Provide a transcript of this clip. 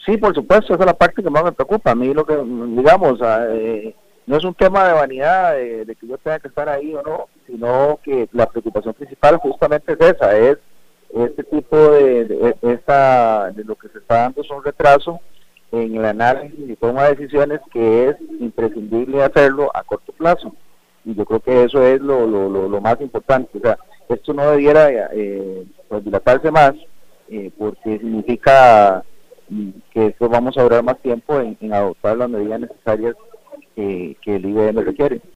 Sí, por supuesto, esa es la parte que más me preocupa. A mí lo que, digamos, no es un tema de vanidad, de que yo tenga que estar ahí o no, sino que la preocupación principal justamente es esa, es este tipo de lo que se está dando es un retraso en el análisis y toma de decisiones que es imprescindible hacerlo a corto plazo. Y yo creo que eso es lo más importante. O sea, esto no debiera pues dilatarse más, porque significa que esto vamos a durar más tiempo en adoptar las medidas necesarias que el IBM requiere.